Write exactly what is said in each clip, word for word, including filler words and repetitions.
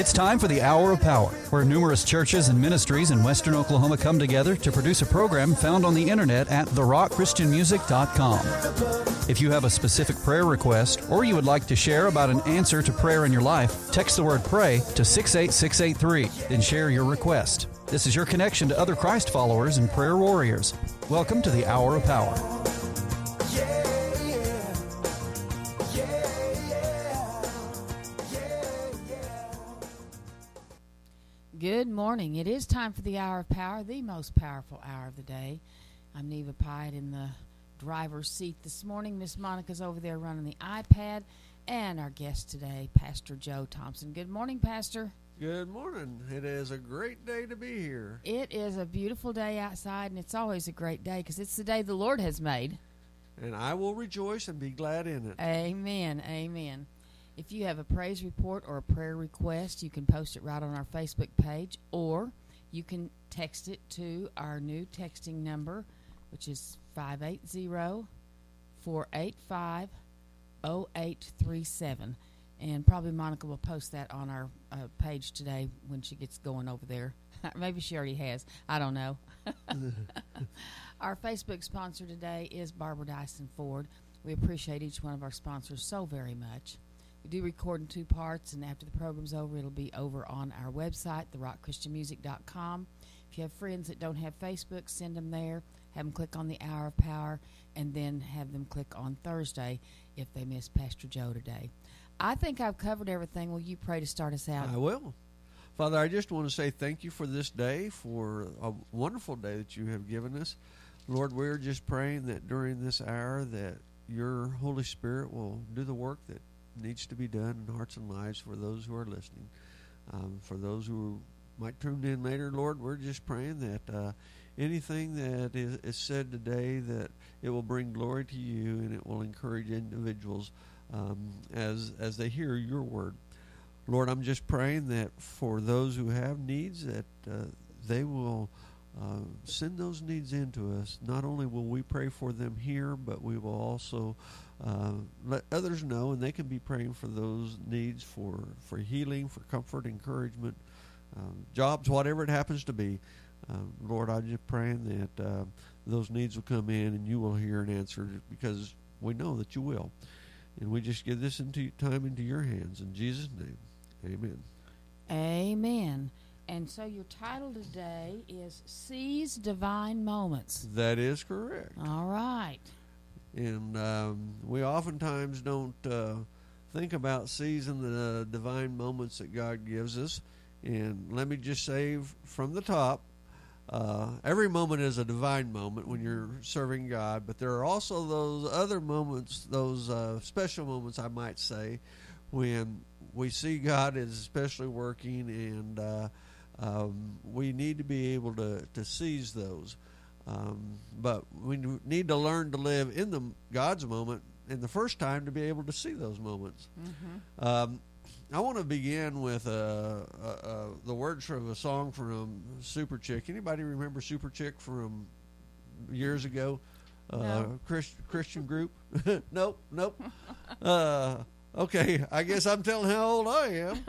It's time for the Hour of Power, where numerous churches and ministries in western Oklahoma come together to produce a program found on the internet at the rock christian music dot com. If you have a specific prayer request or you would like to share about an answer to prayer in your life, text the word PRAY to six eight six eight three, then share your request. This is your connection to other Christ followers and prayer warriors. Welcome to the Hour of Power. Good morning. It is time for the Hour of Power, the most powerful hour of the day. I'm Neva Pyatt in the driver's seat this morning. Miss Monica's over there running the iPad. And our guest today, Pastor Joe Thompson. Good morning, Pastor. Good morning. It is a great day to be here. It is a beautiful day outside, and it's always a great day because it's the day the Lord has made. And I will rejoice and be glad in it. Amen. Amen. If you have a praise report or a prayer request, you can post it right on our Facebook page, or you can text it to our new texting number, which is five eight zero, four eight five, zero eight three seven. And probably Monica will post that on our uh, page today when she gets going over there. Maybe she already has. I don't know. Our Facebook sponsor today is Barbara Dyson Ford. We appreciate each one of our sponsors so very much. We do record in two parts, and after the program's over, it'll be over on our website, the rock christian music dot com. If you have friends that don't have Facebook, send them there. Have them click on the Hour of Power, and then have them click on Thursday if they miss Pastor Joe today. I think I've covered everything. Will you pray to start us out? I will. Father, I just want to say thank you for this day, for a wonderful day that you have given us. Lord, we're just praying that during this hour that your Holy Spirit will do the work that needs to be done in hearts and lives for those who are listening. Um, for those who might tune in later, Lord, we're just praying that uh, anything that is, is said today, that it will bring glory to you and it will encourage individuals um, as as they hear your word. Lord, I'm just praying that for those who have needs, that uh, they will uh, send those needs in to us. Not only will we pray for them here, but we will also uh, let others know, and they can be praying for those needs for, for healing, for comfort, encouragement, um, jobs, whatever it happens to be. Um, Lord, I'm just praying that uh, those needs will come in and you will hear an answer, because we know that you will. And we just give this into time into your hands. In Jesus' name, amen. Amen. And so your title today is Seize Divine Moments. That is correct. All right. And um, we oftentimes don't uh, think about seizing the divine moments that God gives us. And let me just say from the top, uh, every moment is a divine moment when you're serving God, but there are also those other moments, those uh, special moments, I might say, when we see God is especially working, and uh, um, we need to be able to, to seize those. Um, but we need to learn to live in the God's moment in the first time to be able to see those moments. Mm-hmm. Um, I want to begin with uh, uh, uh, the words from a song from Super Chick. Anybody remember Super Chick from years ago? Uh, no. Christ, Christian group? nope, nope. uh, okay, I guess I'm telling how old I am.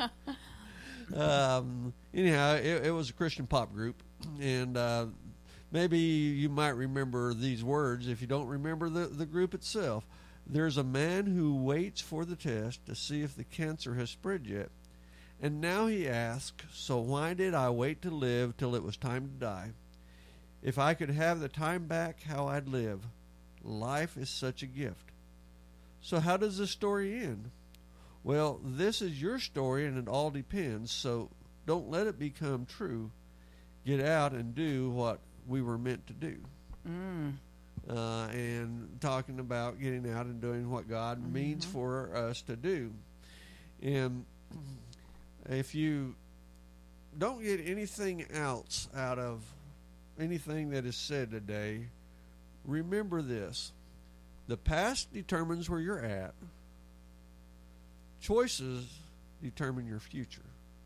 um, anyhow, it, it was a Christian pop group, and uh, maybe you might remember these words if you don't remember the, the group itself. There's a man who waits for the test to see if the cancer has spread yet. And now he asks, so why did I wait to live till it was time to die? If I could have the time back, how I'd live. Life is such a gift. So how does this story end? Well, this is your story, and it all depends, so don't let it become true. Get out and do what we were meant to do. Mm. Uh, and talking about getting out and doing what God mm-hmm. means for us to do. And if you don't get anything else out of anything that is said today, remember this. The past determines where you're at. Choices determine your future.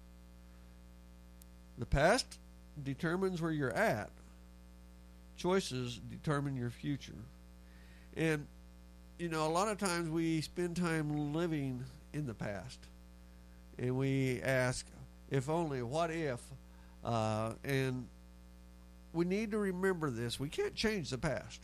The past determines where you're at. Choices determine your future. And, you know, a lot of times we spend time living in the past. And we ask, if only, what if. Uh, and we need to remember this. We can't change the past.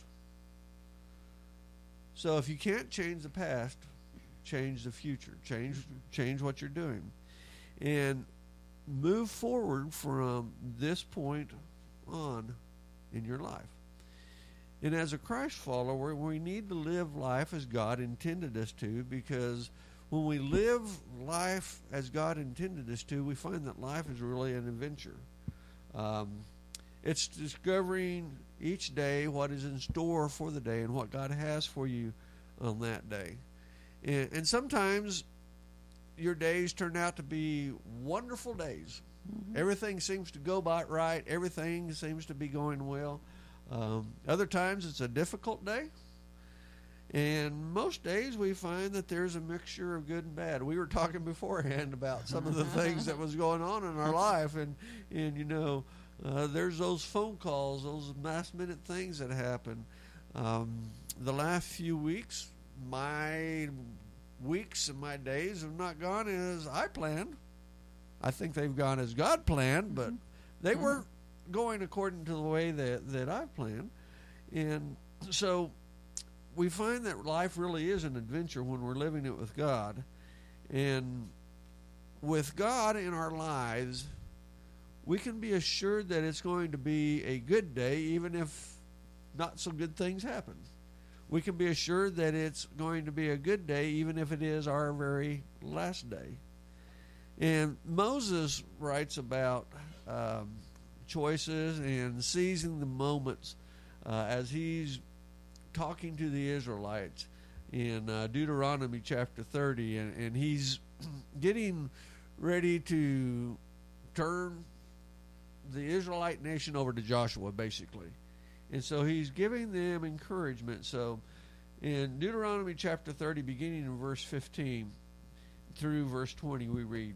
So if you can't change the past, change the future. Change change what you're doing. And move forward from this point on in your life. And as a Christ follower, we need to live life as God intended us to, because when we live life as God intended us to, we find that life is really an adventure. Um, it's discovering each day what is in store for the day and what God has for you on that day. And, and sometimes your days turn out to be wonderful days. Mm-hmm. Everything seems to go by right. Everything seems to be going well. Um, other times it's a difficult day. And most days we find that there's a mixture of good and bad. We were talking beforehand about some of the things that was going on in our life. And, and you know, uh, there's those phone calls, those last-minute things that happen. Um, the last few weeks, my weeks and my days have not gone as I planned. I think they've gone as God planned, but they mm-hmm. weren't going according to the way that, that I planned. And so we find that life really is an adventure when we're living it with God. And with God in our lives, we can be assured that it's going to be a good day, even if not so good things happen. We can be assured that it's going to be a good day, even if it is our very last day. And Moses writes about um, choices and seizing the moments uh, as he's talking to the Israelites in uh, Deuteronomy chapter thirty, and, and he's getting ready to turn the Israelite nation over to Joshua, basically. And so he's giving them encouragement. So in Deuteronomy chapter thirty, beginning in verse fifteen through verse twenty, we read,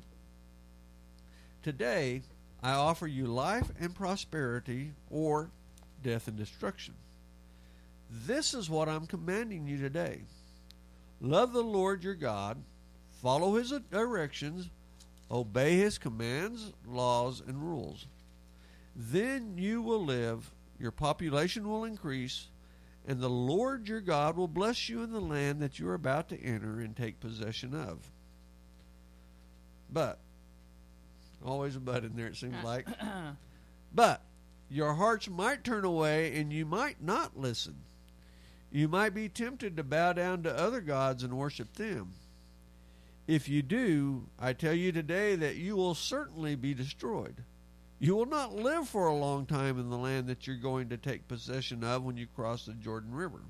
"Today I offer you life and prosperity, or death and destruction. This is what I'm commanding you today. Love the Lord your God, follow his directions, obey his commands, laws, and rules. Then you will live, your population will increase, and the Lord your God will bless you in the land that you are about to enter and take possession of. But," always a but in there, it seems like, "but your hearts might turn away and you might not listen. You might be tempted to bow down to other gods and worship them. If you do, I tell you today that you will certainly be destroyed. You will not live for a long time in the land that you're going to take possession of when you cross the Jordan River."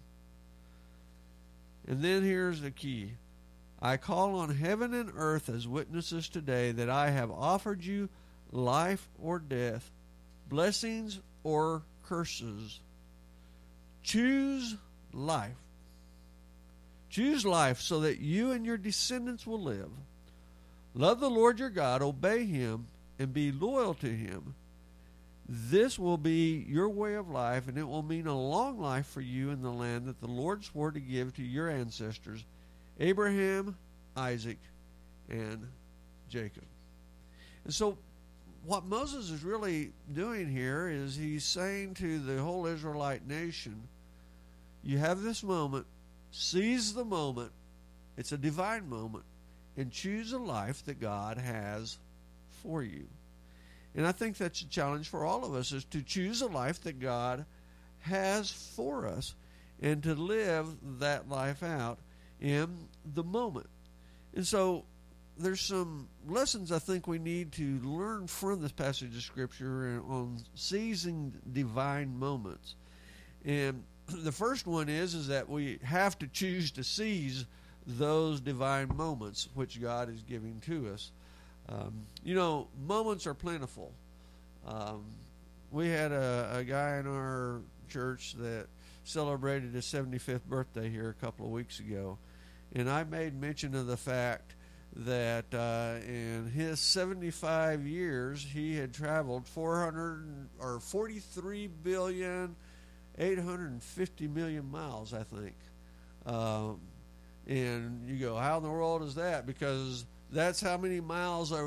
And then here's the key. "I call on heaven and earth as witnesses today that I have offered you life or death, blessings or curses. Choose life. Choose life so that you and your descendants will live. Love the Lord your God, obey him, and be loyal to him. This will be your way of life, and it will mean a long life for you in the land that the Lord swore to give to your ancestors, Abraham, Isaac, and Jacob." And so what Moses is really doing here is he's saying to the whole Israelite nation, you have this moment, seize the moment, it's a divine moment, and choose a life that God has for you. And I think that's a challenge for all of us, is to choose a life that God has for us and to live that life out in the moment. And so there's some lessons I think we need to learn from this passage of Scripture on seizing divine moments. And the first one is, is that we have to choose to seize those divine moments which God is giving to us. Um, you know, moments are plentiful. Um, we had a, a guy in our church that celebrated his seventy-fifth birthday here a couple of weeks ago. And I made mention of the fact that uh, in his seventy-five years, he had traveled four hundred or forty-three billion eight hundred fifty million miles, I think. Um, and you go, how in the world is that? Because that's how many miles are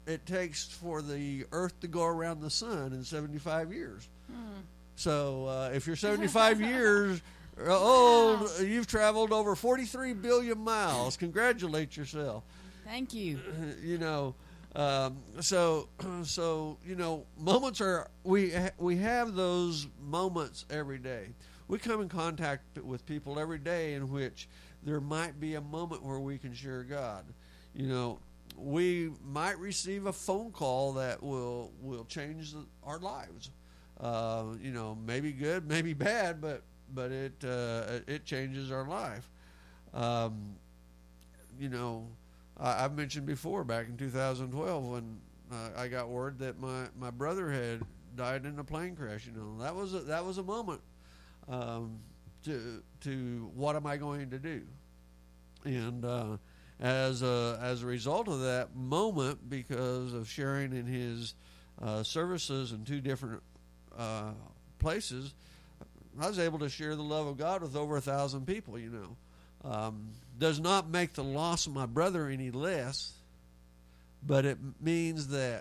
it takes for the Earth to go around the sun in seventy-five years. Hmm. So uh, if you're seventy-five years old, wow. You've traveled over forty-three billion miles. Congratulate yourself. Thank you. You know, um, so so you know, moments are we ha- we have those moments every day. We come in contact with people every day in which there might be a moment where we can share God. You know, we might receive a phone call that will will change the, our lives. Uh, you know, maybe good, maybe bad, but but it uh, it changes our life. Um, you know, I, I've mentioned before back in two thousand twelve when uh, I got word that my, my brother had died in a plane crash. You know, that was a, that was a moment. Um, to to what am I going to do? And uh, as a, as a result of that moment, because of sharing in his uh, services in two different uh, places, I was able to share the love of God with over a thousand people. You know, um, does not make the loss of my brother any less, but it means that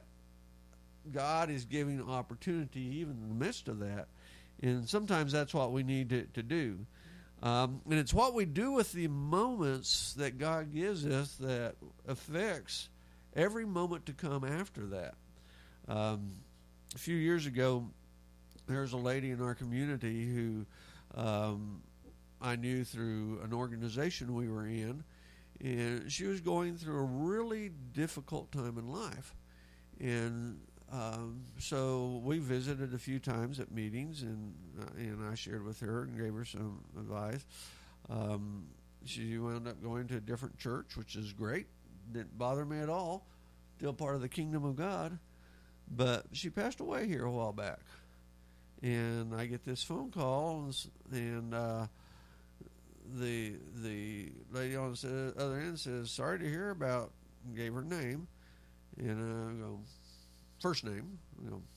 God is giving opportunity even in the midst of that. And sometimes that's what we need to, to do. Um, and it's what we do with the moments that God gives us that affects every moment to come after that. Um, a few years ago, there was a lady in our community who um, I knew through an organization we were in, and she was going through a really difficult time in life. And Um, so we visited a few times at meetings, and uh, and I shared with her and gave her some advice. Um, she wound up going to a different church, which is great. Didn't bother me at all. Still part of the kingdom of God. But she passed away here a while back. And I get this phone call, and, and uh, the the lady on the other end says, "Sorry to hear about," and gave her name. And uh, I go, first name. You know,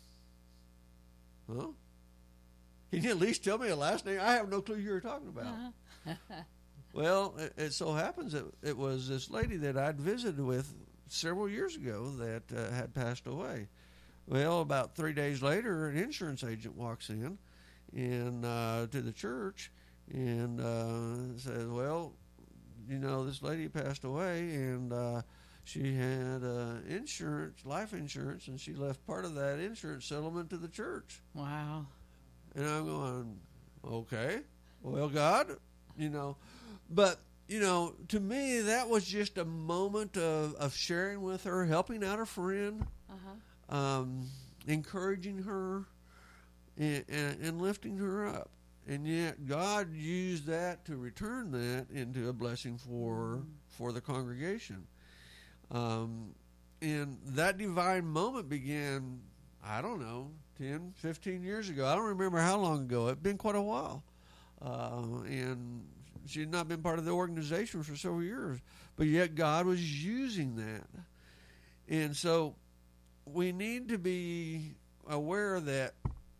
huh? Can you at least tell me a last name? I have no clue who you're talking about. Uh-huh. Well, it, it so happens that it was this lady that I'd visited with several years ago that uh, had passed away. Well, about three days later, an insurance agent walks in and uh, to the church and uh, says, "Well, you know, this lady passed away, and uh, she had uh, insurance, life insurance, and she left part of that insurance settlement to the church." Wow. And I'm going, okay, well, God, you know. But, you know, to me, that was just a moment of, of sharing with her, helping out a friend, uh-huh. um, encouraging her, and, and, and lifting her up. And yet God used that to return that into a blessing for mm. for the congregation. Um, and that divine moment began, I don't know, ten, fifteen years ago. I don't remember how long ago. It'd been quite a while. Uh, and she had not been part of the organization for several years. But yet God was using that. And so we need to be aware that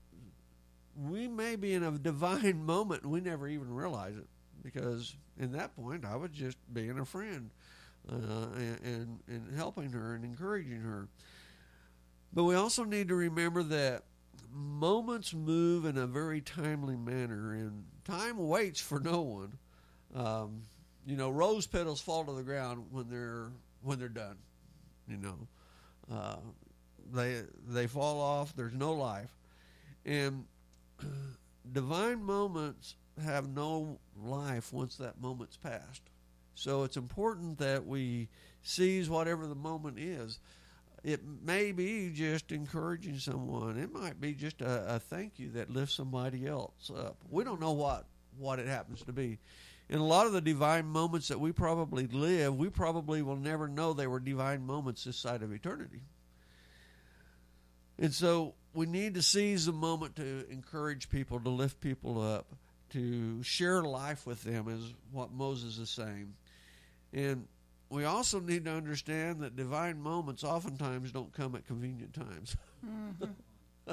we may be in a divine moment and we never even realize it. Because in that point, I was just being a friend. Uh, and, and, and helping her and encouraging her. But we also need to remember that moments move in a very timely manner, and time waits for no one. Um, you know, rose petals fall to the ground when they're when they're done. You know, uh, they they fall off. There's no life, and divine moments have no life once that moment's passed. So it's important that we seize whatever the moment is. It may be just encouraging someone. It might be just a, a thank you that lifts somebody else up. We don't know what, what it happens to be. In a lot of the divine moments that we probably live, we probably will never know they were divine moments this side of eternity. And so we need to seize the moment to encourage people, to lift people up, to share life with them, is what Moses is saying. And we also need to understand that divine moments oftentimes don't come at convenient times. Mm-hmm.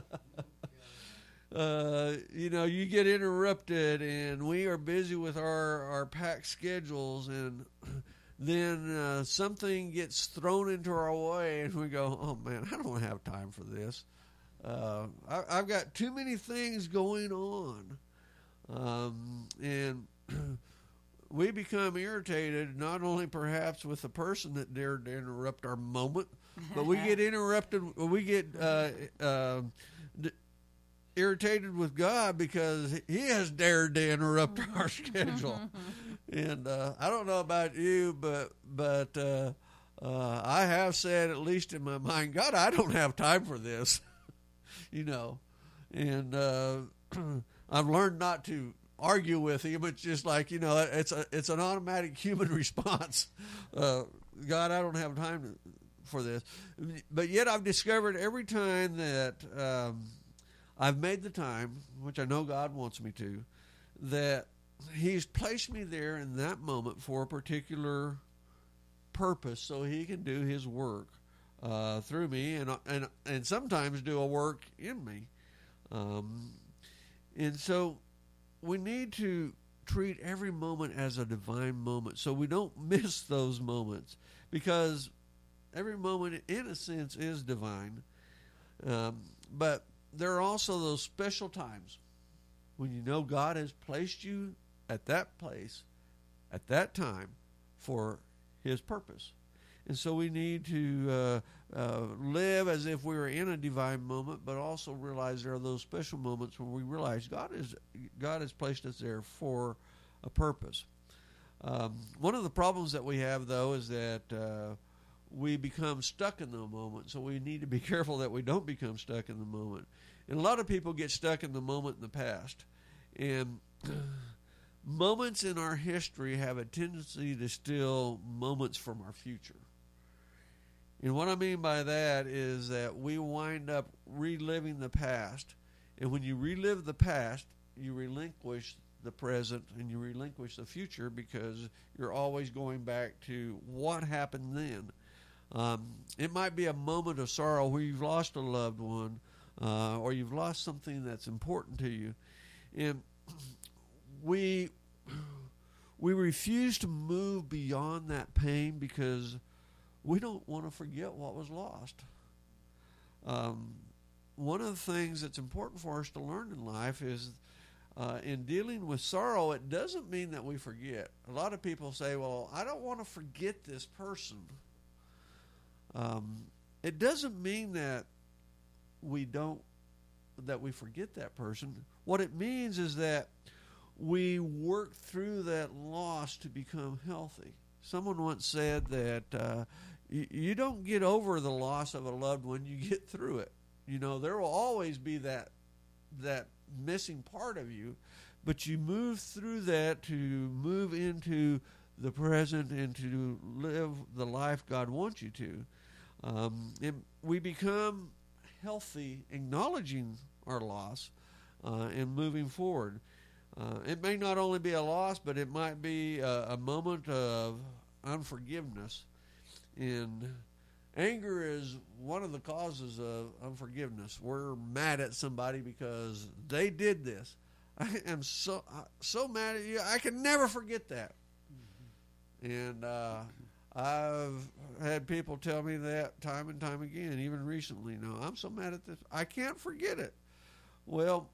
uh, you know, you get interrupted, and we are busy with our, our packed schedules, and then uh, something gets thrown into our way, and we go, "Oh man, I don't have time for this. Uh, I, I've got too many things going on," um, and we become irritated not only perhaps with the person that dared to interrupt our moment, but we get interrupted. We get uh, uh, d- irritated with God because He has dared to interrupt our schedule. And uh, I don't know about you, but but uh, uh, I have said, at least in my mind, God, I don't have time for this. You know, and uh, I've learned not to argue with Him. It's just like, you know, it's a it's an automatic human response. Uh, God, I don't have time to, for this. But yet I've discovered every time that um, I've made the time, which I know God wants me to, that He's placed me there in that moment for a particular purpose, so He can do His work uh, through me, and and and sometimes do a work in me. Um, and so we need to treat every moment as a divine moment, so we don't miss those moments, because every moment, in a sense, is divine. Um, but there are also those special times when you know God has placed you at that place, at that time, for His purpose. And so we need to uh, uh, live as if we were in a divine moment, but also realize there are those special moments when we realize God is God has placed us there for a purpose. Um, one of the problems that we have, though, is that uh, we become stuck in the moment. So we need to be careful that we don't become stuck in the moment. And a lot of people get stuck in the moment in the past. And moments in our history have a tendency to steal moments from our future. And what I mean by that is that we wind up reliving the past. And when you relive the past, you relinquish the present and you relinquish the future, because you're always going back to what happened then. Um, it might be a moment of sorrow where you've lost a loved one, uh, or you've lost something that's important to you. And we we refuse to move beyond that pain because we don't want to forget what was lost. Um, one of the things that's important for us to learn in life is uh, in dealing with sorrow, it doesn't mean that we forget. A lot of people say, well, I don't want to forget this person. Um, it doesn't mean that we don't, that we forget that person. What it means is that we work through that loss to become healthy. Someone once said that uh, you, you don't get over the loss of a loved one, you get through it. You know, there will always be that that missing part of you, but you move through that to move into the present and to live the life God wants you to. Um, and we become healthy, acknowledging our loss uh, and moving forward. Uh, it may not only be a loss, but it might be a, a moment of unforgiveness. And anger is one of the causes of unforgiveness. We're mad at somebody because they did this. I am so so mad at you. I can never forget that. Mm-hmm. And uh, I've had people tell me that time and time again, even recently. No, I'm so mad at this. I can't forget it. Well,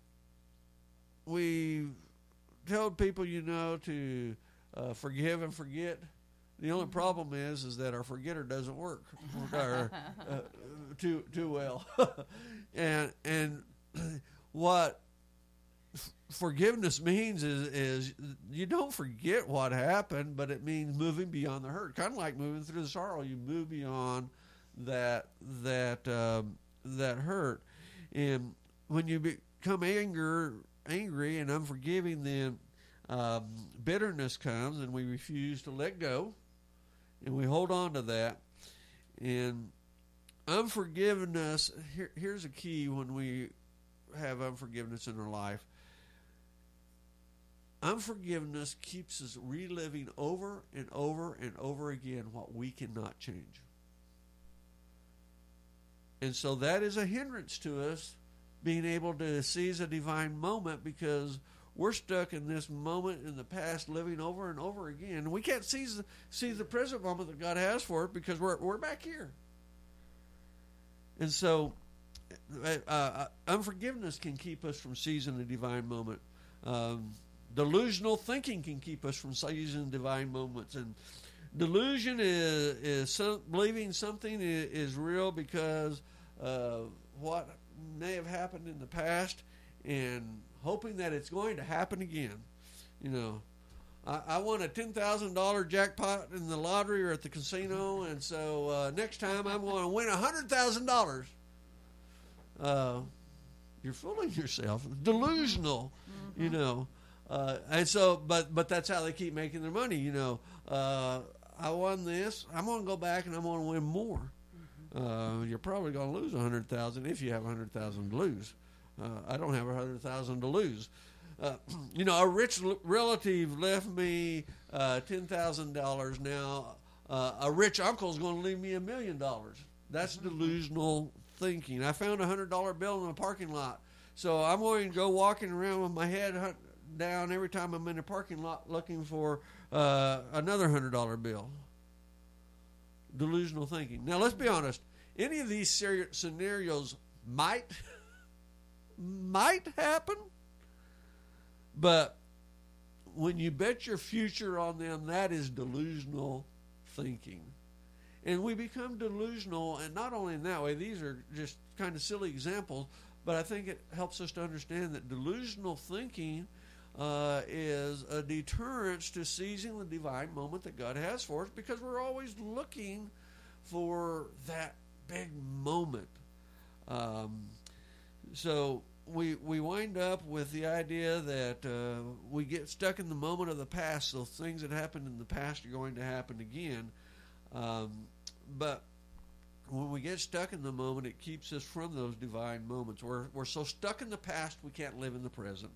we told people, you know, to uh, forgive and forget. The only problem is, is that our forgetter doesn't work or, uh, too too well. and and what f- forgiveness means is is you don't forget what happened, but it means moving beyond the hurt. Kind of like moving through the sorrow, you move beyond that that um, that hurt. And when you become anger, angry and unforgiving, then um, bitterness comes, and we refuse to let go. And we hold on to that. And unforgiveness, here, here's a key when we have unforgiveness in our life. Unforgiveness keeps us reliving over and over and over again what we cannot change. And so that is a hindrance to us being able to seize a divine moment, because we're stuck in this moment in the past, living over and over again. We can't see the, see the present moment that God has for it because we're we're back here. And so, uh, uh, unforgiveness can keep us from seizing the divine moment. Um, delusional thinking can keep us from seizing divine moments. And delusion is is some, believing something is, is real because of what may have happened in the past, and hoping that it's going to happen again. You know, I, I won a ten thousand dollars jackpot in the lottery or at the casino, and so uh, next time I'm going to win one hundred thousand dollars. Uh, you're fooling yourself. Delusional, mm-hmm. you know. Uh, and so, but but that's how they keep making their money, you know. Uh, I won this. I'm going to go back and I'm going to win more. Mm-hmm. Uh, you're probably going to lose one hundred thousand dollars if you have one hundred thousand dollars to lose. Uh, I don't have one hundred thousand dollars to lose. Uh, you know, a rich l- relative left me uh, ten thousand dollars. Now, uh, a rich uncle is going to leave me a million dollars. That's delusional thinking. I found a one hundred dollar bill in a parking lot. So I'm going to go walking around with my head down every time I'm in a parking lot looking for uh, another one hundred dollar bill. Delusional thinking. Now, let's be honest. Any of these ser- scenarios might... might happen, but when you bet your future on them, that is delusional thinking. And we become delusional, and not only in that way, these are just kind of silly examples, but I think it helps us to understand that delusional thinking uh, is a deterrence to seizing the divine moment that God has for us, because we're always looking for that big moment. Um, so we we wind up with the idea that uh, we get stuck in the moment of the past. So things that happened in the past are going to happen again. Um, but when we get stuck in the moment, it keeps us from those divine moments. We're we're so stuck in the past we can't live in the present.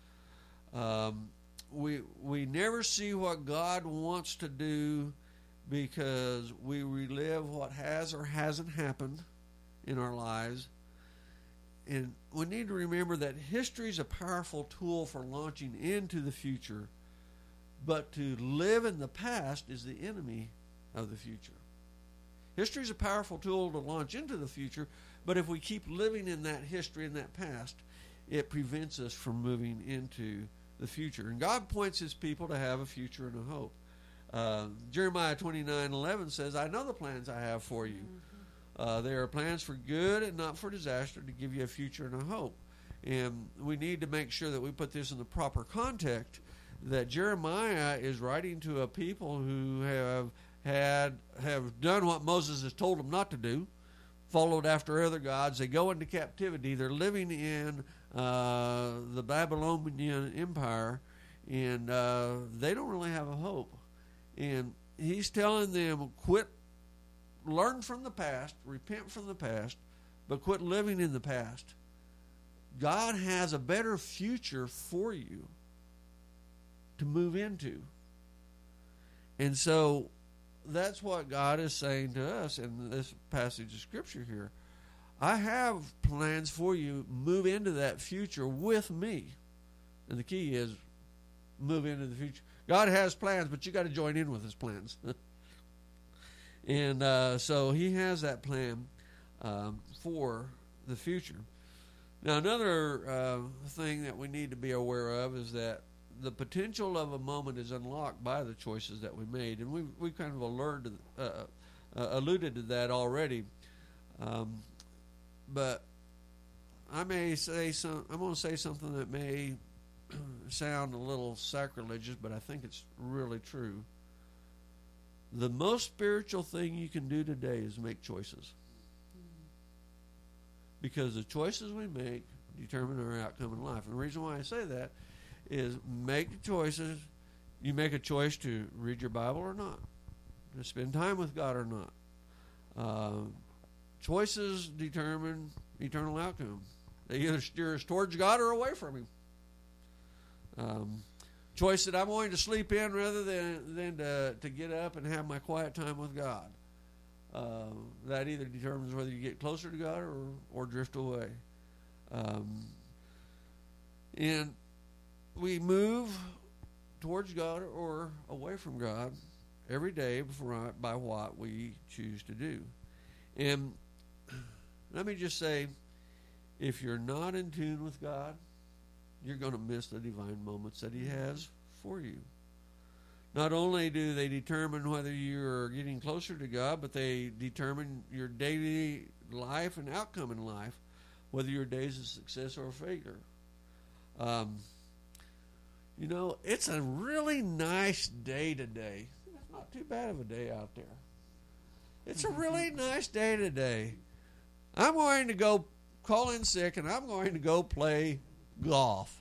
Um, we we never see what God wants to do because we relive what has or hasn't happened in our lives. And we need to remember that history is a powerful tool for launching into the future, but to live in the past is the enemy of the future. History is a powerful tool to launch into the future, but if we keep living in that history and that past, it prevents us from moving into the future. And God points His people to have a future and a hope. Uh, Jeremiah twenty-nine eleven says, "I know the plans I have for you. Uh, they are plans for good and not for disaster, to give you a future and a hope." And we need to make sure that we put this in the proper context, that Jeremiah is writing to a people who have had have done what Moses has told them not to do, followed after other gods. They go into captivity. They're living in uh, the Babylonian Empire, and uh, they don't really have a hope. And he's telling them, quit, learn from the past, repent from the past, but quit living in the past. God has a better future for you to move into. And so that's what God is saying to us in this passage of Scripture here. I have plans for you. Move into that future with me. And the key is move into the future. God has plans, but you got to join in with His plans. And uh, so He has that plan um, for the future. Now, another uh, thing that we need to be aware of is that the potential of a moment is unlocked by the choices that we made, and we we kind of alerted, uh, uh, alluded to that already. Um, but I may say some. I'm going to say something that may sound a little sacrilegious, but I think it's really true. The most spiritual thing you can do today is make choices. Because the choices we make determine our outcome in life. And the reason why I say that is make choices. You make a choice to read your Bible or not, to spend time with God or not. Uh, choices determine eternal outcome. They either steer us towards God or away from Him. Um, choice that I'm going to sleep in rather than, than to, to get up and have my quiet time with God. Uh, that either determines whether you get closer to God or, or drift away. Um, and we move towards God or away from God every day by what we choose to do. And let me just say, if you're not in tune with God, you're going to miss the divine moments that He has for you. Not only do they determine whether you're getting closer to God, but they determine your daily life and outcome in life, whether your day is a success or a failure. Um, you know, it's a really nice day today. It's not too bad of a day out there. It's a really nice day today. I'm going to go call in sick, and I'm going to go play golf.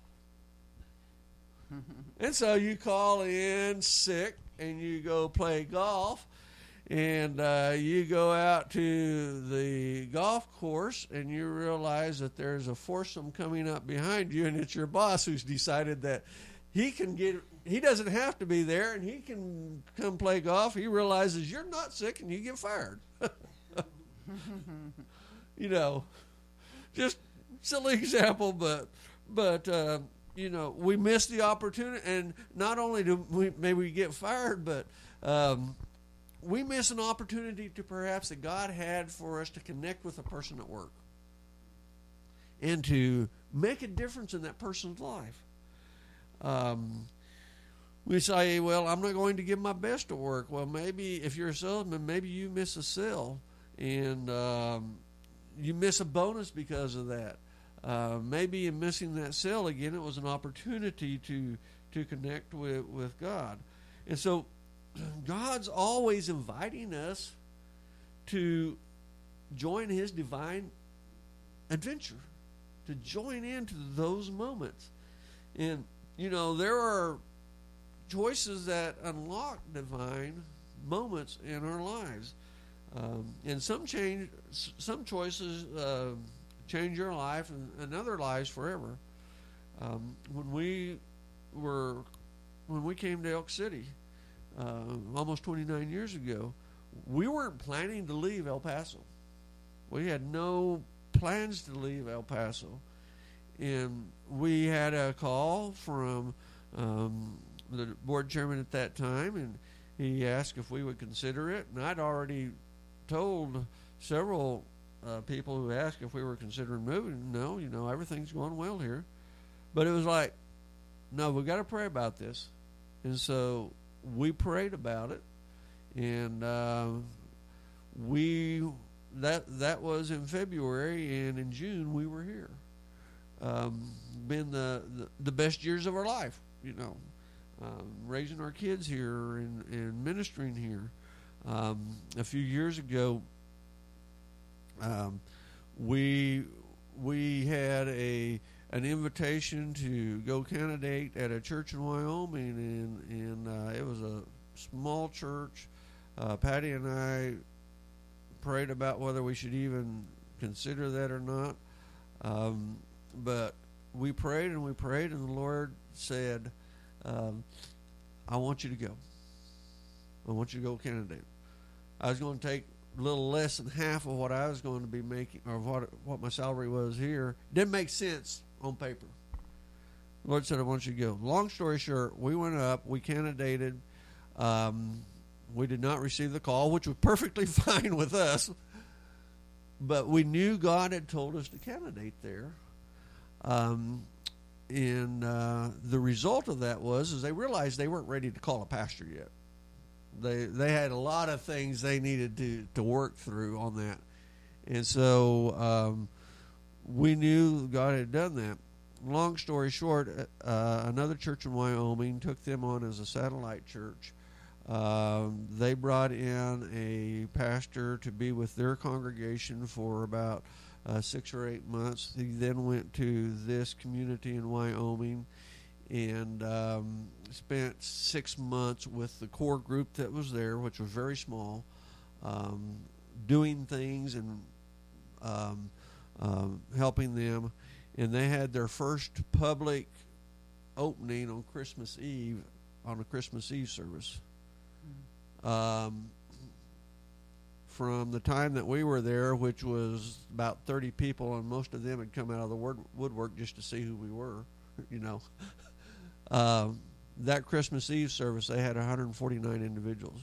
And so you call in sick, and you go play golf, and uh, you go out to the golf course, and you realize that there's a foursome coming up behind you, and it's your boss who's decided that he can get, he doesn't have to be there, and he can come play golf. He realizes you're not sick, and you get fired. You know, just silly example, but but uh, you know, we miss the opportunity, and not only do we maybe we get fired, but um, we miss an opportunity to perhaps that God had for us to connect with a person at work and to make a difference in that person's life. Um, we say, well, I'm not going to give my best at work. Well, maybe if you're a salesman, maybe you miss a sale, and um, you miss a bonus because of that. Uh, maybe in missing that sale again, it was an opportunity to to connect with, with God. And so God's always inviting us to join His divine adventure, to join into those moments. And, you know, there are choices that unlock divine moments in our lives. Um, and some change, some choices uh, change your life and, and other lives forever. Um, when we were, when we came to Elk City, uh, almost twenty-nine years ago, we weren't planning to leave El Paso. We had no plans to leave El Paso, and we had a call from um, the board chairman at that time, and he asked if we would consider it, and I'd already told several uh, people who asked if we were considering moving, no, you know, everything's going well here. But it was like, no, we've got to pray about this. And so we prayed about it, and uh, we that that was in February, and in June we were here. Um, been the, the the best years of our life, you know, um, raising our kids here and, and ministering here. Um, a few years ago, um, we we had a an invitation to go candidate at a church in Wyoming, and and uh, it was a small church. Uh, Patty and I prayed about whether we should even consider that or not, um, but we prayed and we prayed, and the Lord said, um, "I want you to go. I want you to go candidate." I was going to take a little less than half of what I was going to be making, or what what my salary was here. Didn't make sense on paper. The Lord said, "I want you to go." Long story short, we went up, we candidated. Um, we did not receive the call, which was perfectly fine with us. But we knew God had told us to candidate there. Um, and uh, the result of that was is they realized they weren't ready to call a pastor yet. They they had a lot of things they needed to, to work through on that. And so um, we knew God had done that. Long story short, uh, another church in Wyoming took them on as a satellite church. Um, they brought in a pastor to be with their congregation for about uh, six or eight months. He then went to this community in Wyoming and um, spent six months with the core group that was there, which was very small, um, doing things and um, um, helping them. And they had their first public opening on Christmas Eve, on a Christmas Eve service. Um, from the time that we were there, which was about thirty people, and most of them had come out of the wood, woodwork just to see who we were, you know. Uh, that Christmas Eve service, they had one hundred forty-nine individuals.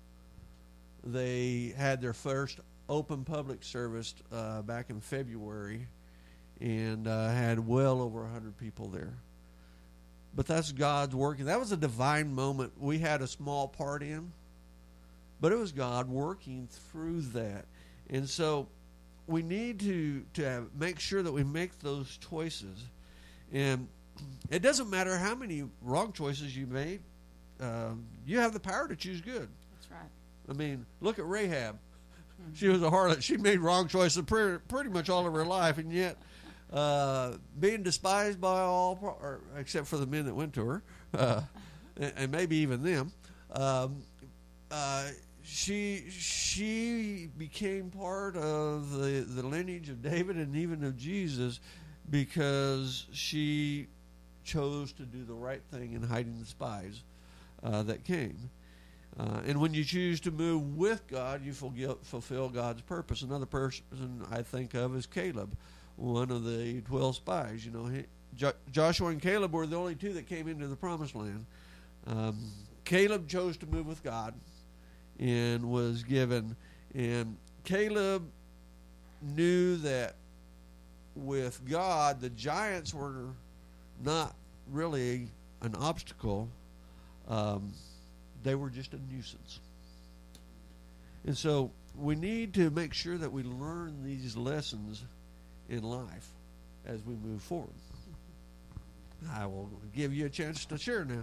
They had their first open public service uh, back in February, and uh, had well over one hundred people there. But that's God's working. That was a divine moment. We had a small part in, but it was God working through that. And so we need to, to have, make sure that we make those choices. And it doesn't matter how many wrong choices you made. Um, you have the power to choose good. That's right. I mean, look at Rahab. Mm-hmm. She was a harlot. She made wrong choices pretty, pretty much all of her life, and yet uh, being despised by all, or, except for the men that went to her, uh, and, and maybe even them, um, uh, she she became part of the, the lineage of David and even of Jesus because she chose to do the right thing in hiding the spies uh, that came. Uh, and when you choose to move with God, you fulfill, fulfill God's purpose. Another person I think of is Caleb, one of the twelve spies. You know, he, jo- Joshua and Caleb were the only two that came into the promised land. Um, Caleb chose to move with God and was given. And Caleb knew that with God, the giants were not really an obstacle. Um, they were just a nuisance. And so we need to make sure that we learn these lessons in life as we move forward. I will give you a chance to share now.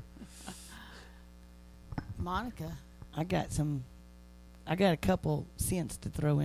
Monica. I got some, I got a couple cents to throw in